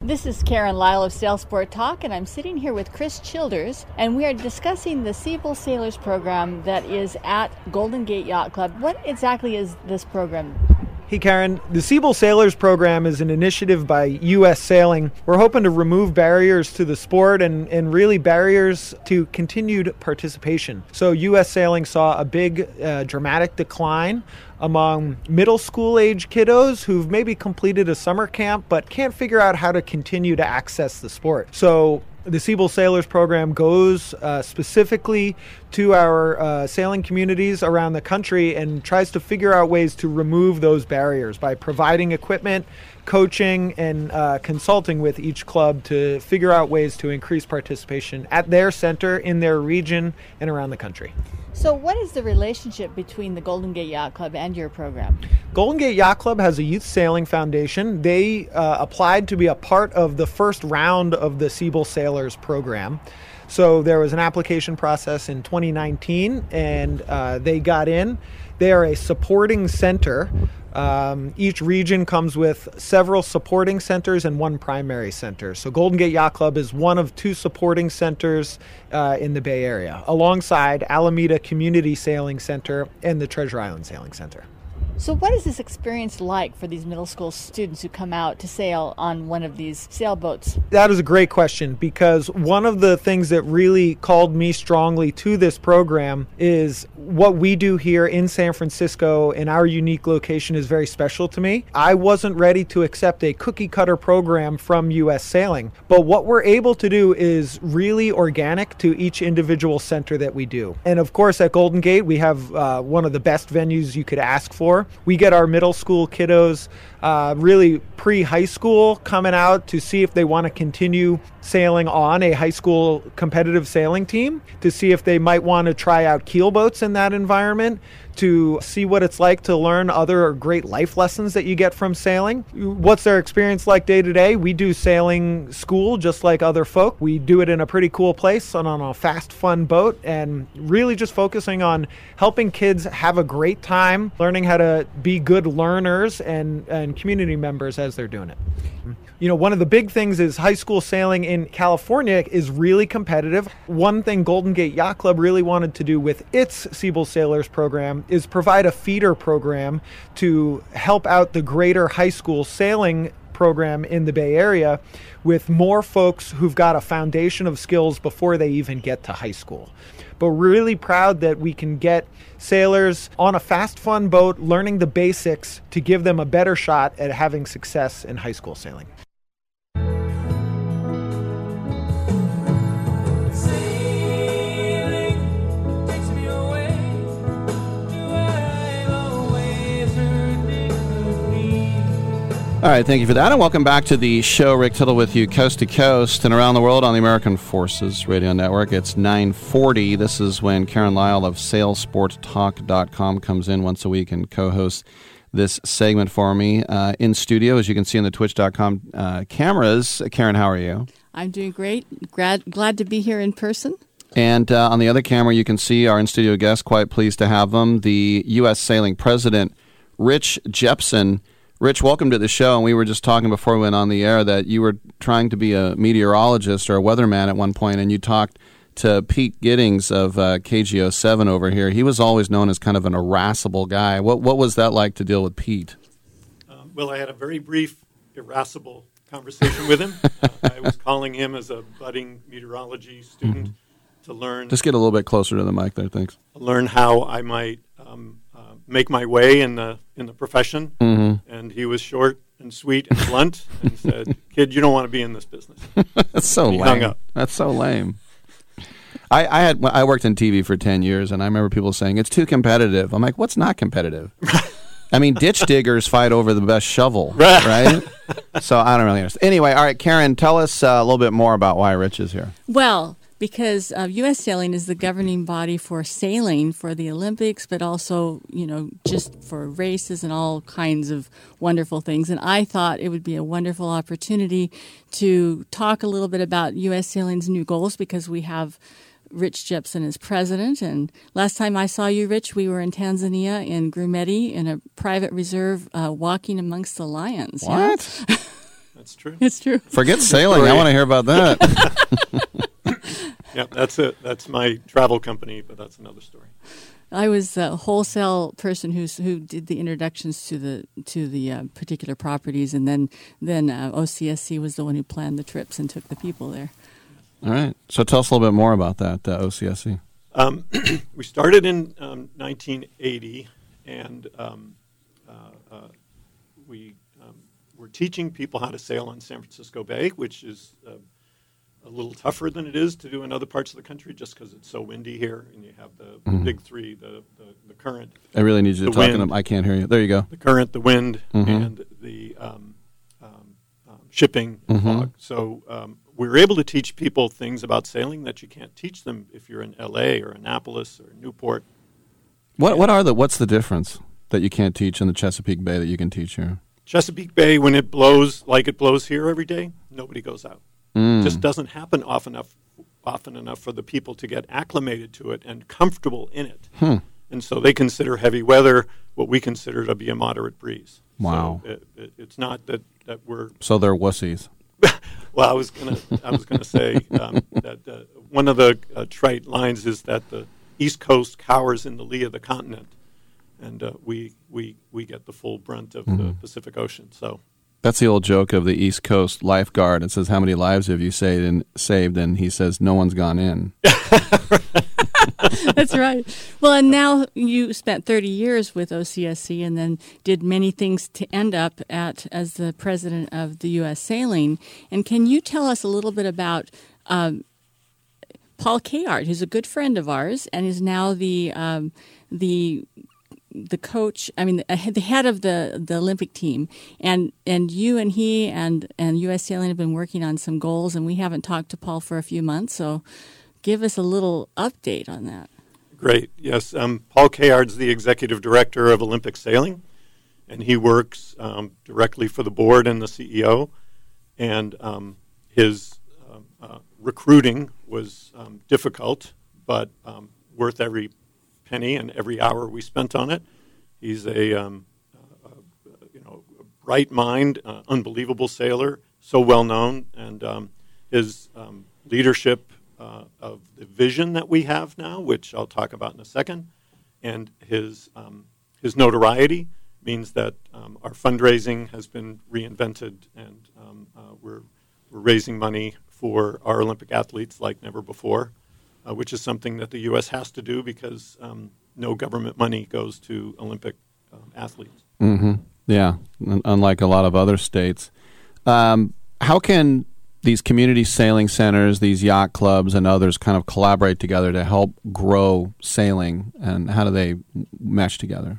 This is Karen Lyle of Sailsport Talk, and I'm sitting here with Chris Childers, and we are discussing the Seabold Sailors program that is at Golden Gate Yacht Club. What exactly is this program? Hey Karen, the Seabold Sailors program is an initiative by U.S. Sailing. We're hoping to remove barriers to the sport and really barriers to continued participation. So U.S. Sailing saw a big dramatic decline among middle school age kiddos who've maybe completed a summer camp but can't figure out how to continue to access the sport. So the Seabold Sailors program goes specifically to our sailing communities around the country and tries to figure out ways to remove those barriers by providing equipment, coaching, and consulting with each club to figure out ways to increase participation at their center, in their region, and around the country. So what is the relationship between the Golden Gate Yacht Club and your program? Golden Gate Yacht Club has a youth sailing foundation. They applied to be a part of the first round of the Seabold Sailors program. So there was an application process in 2019, and they got in. They are a supporting center. Each region comes with several supporting centers and one primary center. So Golden Gate Yacht Club is one of two supporting centers in the Bay Area, alongside Alameda Community Sailing Center and the Treasure Island Sailing Center. So what is this experience like for these middle school students who come out to sail on one of these sailboats? That is a great question, because one of the things that really called me strongly to this program is what we do here in San Francisco in our unique location is very special to me. I wasn't ready to accept a cookie cutter program from U.S. Sailing, but what we're able to do is really organic to each individual center that we do. And of course at Golden Gate we have one of the best venues you could ask for. We get our middle school kiddos really pre-high school coming out to see if they want to continue sailing on a high school competitive sailing team, to see if they might want to try out keel boats in that environment, to see what it's like to learn other great life lessons that you get from sailing. What's their experience like day to day? We do sailing school just like other folk. We do it in a pretty cool place and on a fast, fun boat, and really just focusing on helping kids have a great time, learning how to be good learners and community members as they're doing it. You know, one of the big things is high school sailing in California is really competitive. One thing Golden Gate Yacht Club really wanted to do with its Seabold Sailors program is provide a feeder program to help out the greater high school sailing program in the Bay Area with more folks who've got a foundation of skills before they even get to high school. But we're really proud that we can get sailors on a fast, fun boat learning the basics to give them a better shot at having success in high school sailing. All right, thank you for that, and welcome back to the show. Rick Tittle with you, coast to coast and around the world on the American Forces Radio Network. It's 9:40. This is when Karen Lyle of SailsportTalk.com comes in once a week and co-hosts this segment for me. In studio, as you can see on the Twitch.com cameras. Karen, how are you? I'm doing great. Glad to be here in person. And on the other camera, you can see our in-studio guests. Quite pleased to have them. The U.S. Sailing President, Rich Jepson. Rich, welcome to the show. And we were just talking before we went on the air that you were trying to be a meteorologist or a weatherman at one point, and you talked to Pete Giddings of KGO7 over here. He was always known as kind of an irascible guy. What was that like to deal with Pete? Well, I had a very brief, irascible conversation with him. I was calling him as a budding meteorology student to learn. Just get a little bit closer to the mic there, thanks. Learn how I might make my way in the profession. And he was short and sweet and blunt and said, "Kid, you don't want to be in this business." That's so lame. Hung up. That's so lame. I worked in TV for 10 years, and I remember people saying, "It's too competitive." I'm like, what's not competitive? I mean, ditch diggers fight over the best shovel, right? So I don't really understand. Anyway, all right, Karen, tell us a little bit more about why Rich is here. Well, because U.S. Sailing is the governing body for sailing for the Olympics, but also, just for races and all kinds of wonderful things. And I thought it would be a wonderful opportunity to talk a little bit about U.S. Sailing's new goals, because we have Rich Jepson as president. And last time I saw you, Rich, we were in Tanzania in Grumeti in a private reserve walking amongst the lions. What? Yeah? That's true. It's true. Forget sailing. I want to hear about that. Yeah, that's it. That's my travel company, but that's another story. I was a wholesale person who did the introductions to the particular properties, and then OCSC was the one who planned the trips and took the people there. All right. So tell us a little bit more about that, OCSC. We started in 1980, and we were teaching people how to sail on San Francisco Bay, which is a little tougher than it is to do in other parts of the country, just because it's so windy here, and you have the big three: the current. I really need you to talk to them. I can't hear you. There you go. The current, the wind, and the shipping and fog. So we were able to teach people things about sailing that you can't teach them if you're in L.A. or Annapolis or Newport. What's the difference that you can't teach in the Chesapeake Bay that you can teach here? Chesapeake Bay, when it blows like it blows here every day, nobody goes out. It just doesn't happen often enough for the people to get acclimated to it and comfortable in it. And so they consider heavy weather what we consider to be a moderate breeze. Wow. So it's not that we're... So they're wussies. Well, I was gonna say that one of the trite lines is that the East Coast cowers in the lee of the continent, and we get the full brunt of the Pacific Ocean. So that's the old joke of the East Coast lifeguard. It says, "How many lives have you saved?" And he says, "No one's gone in." That's right. Well, and now you spent 30 years with OCSC and then did many things to end up as the president of the U.S. Sailing. And can you tell us a little bit about Paul Kayard, who's a good friend of ours and is now the coach, the head of the Olympic team, and you and he and U.S. Sailing have been working on some goals, and we haven't talked to Paul for a few months, so give us a little update on that. Great. Yes, Paul Kayard's the executive director of Olympic Sailing, and he works directly for the board and the CEO, and his recruiting was difficult, but worth every penny and every hour we spent on it. He's a bright mind, unbelievable sailor, so well known, and his leadership of the vision that we have now, which I'll talk about in a second, and his notoriety means that our fundraising has been reinvented, and we're raising money for our Olympic athletes like never before. Which is something that the U.S. has to do because no government money goes to Olympic athletes. Mm-hmm. Yeah, unlike a lot of other states. How can these community sailing centers, these yacht clubs, and others kind of collaborate together to help grow sailing, and how do they mesh together?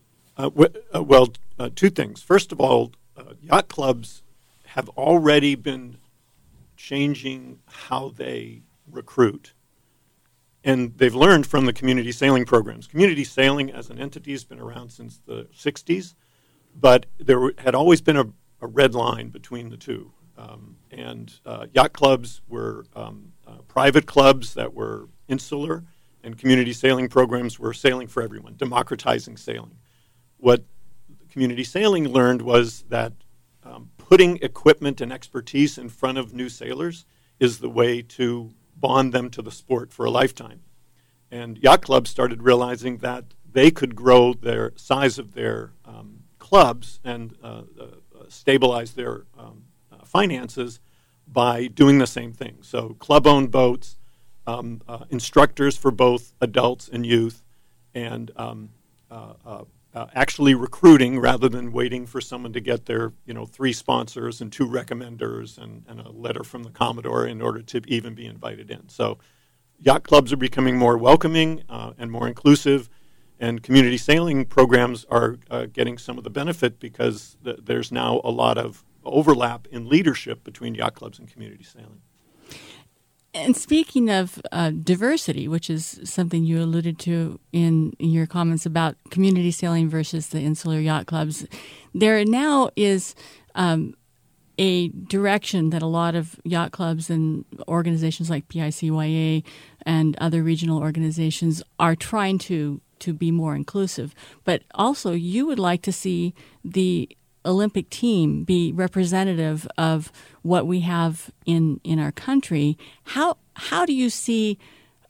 Two things. First of all, yacht clubs have already been changing how they recruit. And they've learned from the community sailing programs. Community sailing as an entity has been around since the 60s, but there had always been a red line between the two. Yacht clubs were private clubs that were insular, and community sailing programs were sailing for everyone, democratizing sailing. What community sailing learned was that putting equipment and expertise in front of new sailors is the way to bond them to the sport for a lifetime. And yacht clubs started realizing that they could grow their size of their clubs and stabilize their finances by doing the same thing. So club-owned boats, instructors for both adults and youth, and actually recruiting rather than waiting for someone to get their 3 sponsors and 2 recommenders and a letter from the Commodore in order to even be invited in. So yacht clubs are becoming more welcoming and more inclusive, and community sailing programs are getting some of the benefit because there's now a lot of overlap in leadership between yacht clubs and community sailing. And speaking of diversity, which is something you alluded to in your comments about community sailing versus the insular yacht clubs, there now is a direction that a lot of yacht clubs and organizations like PICYA and other regional organizations are trying to be more inclusive. But also you would like to see the Olympic team be representative of what we have in our country, how do you see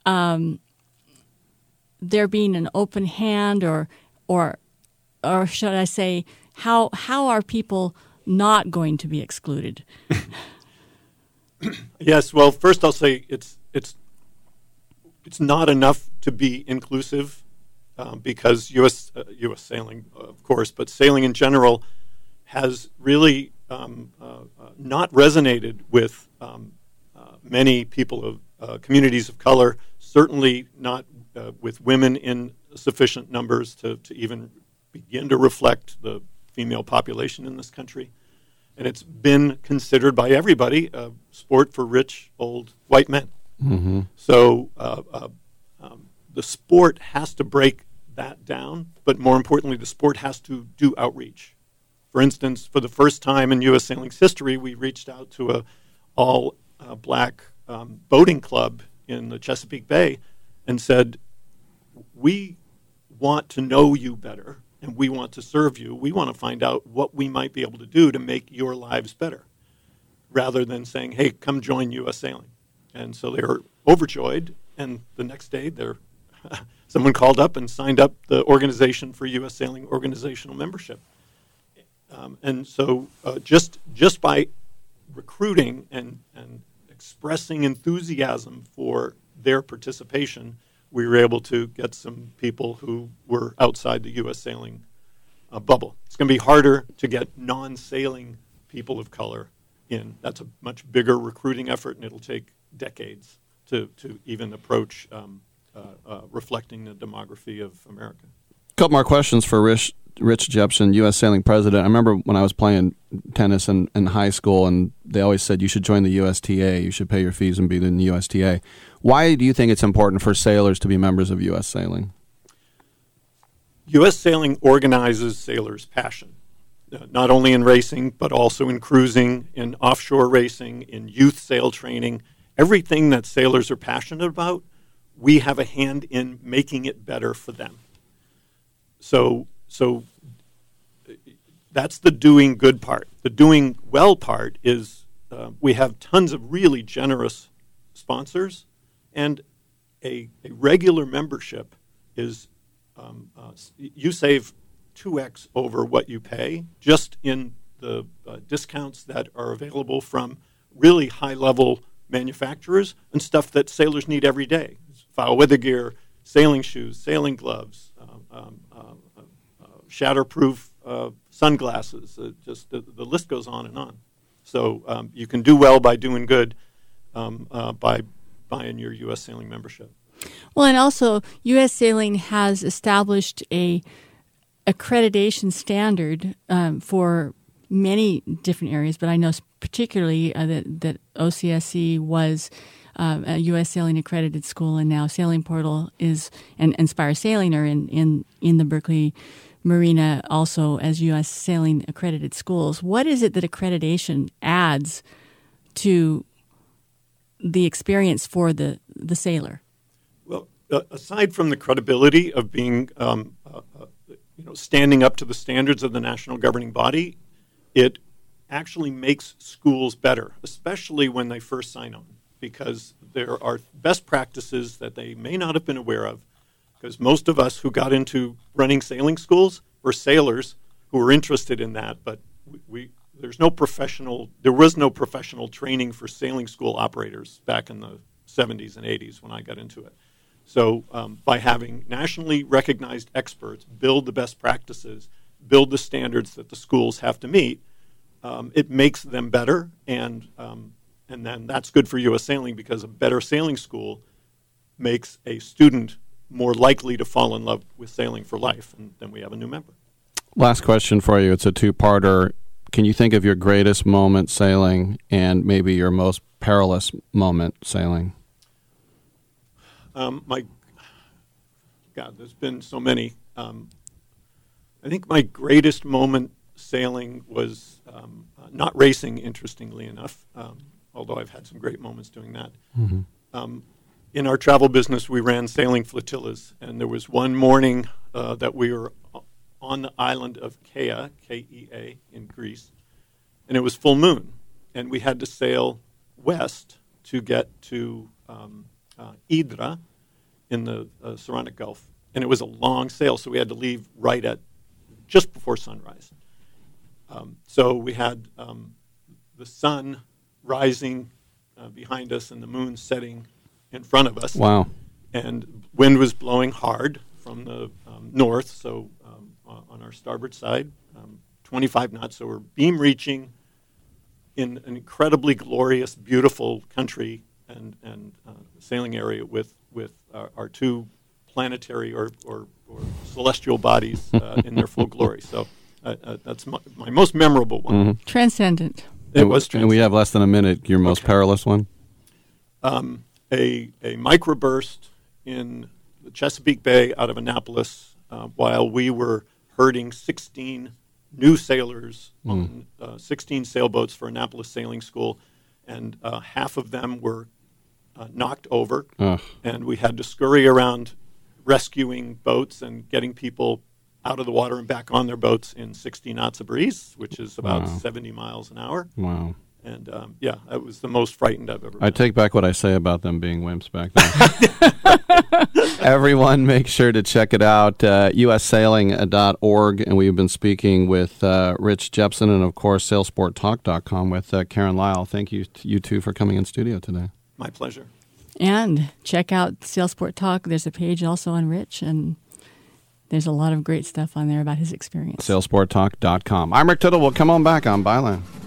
there being an open hand, or should I say, how are people not going to be excluded? Yes. Well, first I'll say it's not enough to be inclusive, because U.S. sailing, of course, but sailing in general has really not resonated with many people of communities of color. Certainly not with women in sufficient numbers to even begin to reflect the female population in this country. And it's been considered by everybody a sport for rich, old, white men. Mm-hmm. So the sport has to break that down, but more importantly, the sport has to do outreach. For instance, for the first time in U.S. sailing's history, we reached out to a all-black boating club in the Chesapeake Bay and said, we want to know you better, and we want to serve you. We want to find out what we might be able to do to make your lives better, rather than saying, hey, come join U.S. Sailing. And so they were overjoyed, and the next day someone called up and signed up the organization for U.S. Sailing organizational membership. And so just by recruiting and expressing enthusiasm for their participation, we were able to get some people who were outside the U.S. sailing bubble. It's going to be harder to get non-sailing people of color in. That's a much bigger recruiting effort, and it'll take decades to even approach reflecting the demography of America. A couple more questions for Rich Jepsen, U.S. Sailing President. I remember when I was playing tennis in high school, and they always said you should join the USTA, you should pay your fees and be in the USTA. Why do you think it's important for sailors to be members of U.S. Sailing? U.S. Sailing organizes sailors' passion, not only in racing, but also in cruising, in offshore racing, in youth sail training. Everything that sailors are passionate about, we have a hand in making it better for them. So that's the doing good part. The doing well part is we have tons of really generous sponsors, and a regular membership is you save 2x over what you pay just in the discounts that are available from really high-level manufacturers and stuff that sailors need every day. Foul weather gear, sailing shoes, sailing gloves, shatterproof sunglasses. Just the list goes on and on. So you can do well by doing good by buying your U.S. Sailing membership. Well, and also U.S. Sailing has established a accreditation standard for many different areas, but I know particularly that OCSC was a U.S. Sailing accredited school, and now Sailing Portal is and Inspire Sailing are in the Berkeley Marina also as U.S. Sailing accredited schools. What is it that accreditation adds to the experience for the sailor? Well, aside from the credibility of being, standing up to the standards of the national governing body, it actually makes schools better, especially when they first sign on, because there are best practices that they may not have been aware of, because most of us who got into running sailing schools were sailors who were interested in that, but there was no professional training for sailing school operators back in the 70s and 80s when I got into it. So by having nationally recognized experts build the best practices, build the standards that the schools have to meet, it makes them better, and then that's good for U.S. Sailing, because a better sailing school makes a student more likely to fall in love with sailing for life, and then we have a new member. Last question for you. It's a two-parter. Can you think of your greatest moment sailing and maybe your most perilous moment sailing? There's been so many. I think my greatest moment sailing was not racing, interestingly enough, although I've had some great moments doing that. Mm-hmm. In our travel business, we ran sailing flotillas, and there was one morning that we were on the island of Kea, K-E-A, in Greece, and it was full moon, and we had to sail west to get to Hydra in the Saronic Gulf, and it was a long sail, so we had to leave right at just before sunrise. So we had the sun rising behind us and the moon setting in front of us. Wow. And wind was blowing hard from the north, so on our starboard side, 25 knots. So we're beam reaching in an incredibly glorious, beautiful country and sailing area with our two planetary or celestial bodies in their full glory. So that's my most memorable one. Mm-hmm. Transcendent. It was transcendent. And we have less than a minute. Your most perilous one? A microburst in the Chesapeake Bay out of Annapolis while we were herding 16 new sailors on 16 sailboats for Annapolis Sailing School, and half of them were knocked over, and we had to scurry around rescuing boats and getting people out of the water and back on their boats in 60 knots of breeze, which is about 70 miles an hour. Wow. And, that was the most frightened I've ever been. I take back what I say about them being wimps back then. Everyone, make sure to check it out, ussailing.org. And we've been speaking with Rich Jepson and, of course, sailsporttalk.com with Karen Lyle. Thank you, you two, for coming in studio today. My pleasure. And check out Sailsport Talk. There's a page also on Rich, and there's a lot of great stuff on there about his experience. Sailsporttalk.com. I'm Rick Tittle. We'll come on back on Byline.